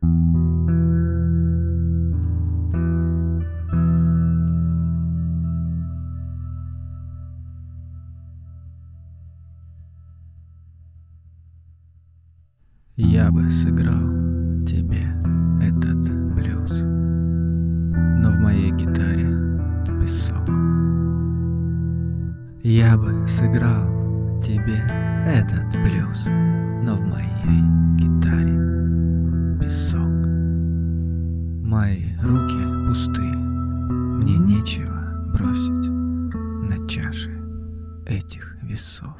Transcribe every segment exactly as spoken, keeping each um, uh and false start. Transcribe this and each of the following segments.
Я бы сыграл тебе этот блюз, но в моей гитаре песок. Я бы сыграл тебе этот блюз, но в моей гитаре песок. Мои руки пусты, мне нечего бросить на чаши этих весов.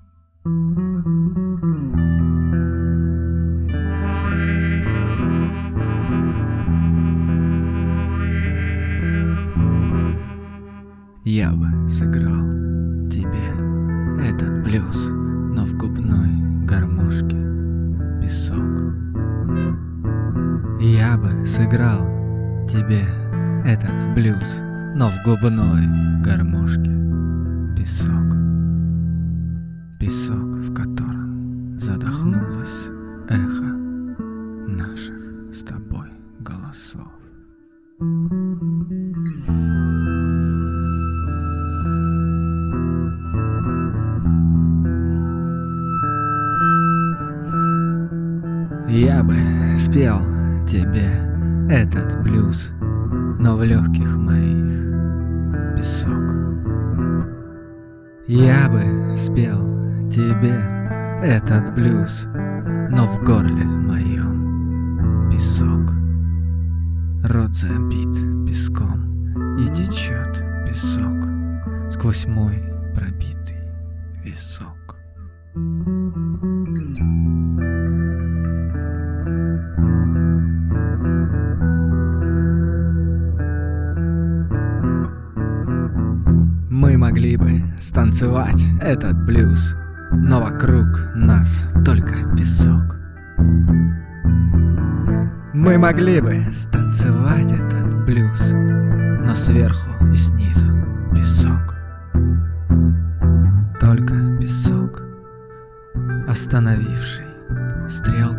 Я бы сыграл тебе этот блюз, но в губной гармошке песок. Я бы сыграл тебе этот блюз, но в губной гармошке песок. Песок, в котором задохнулось эхо наших с тобой голосов. Я бы спел тебе этот блюз, но в легких моих песок. Я бы спел тебе этот блюз, но в горле моем песок. Рот забит песком, и течет песок сквозь мой пробитый висок. Мы могли бы станцевать этот блюз, но вокруг нас только песок. Мы могли бы станцевать этот блюз, но сверху и снизу песок. Только песок, остановивший стрелку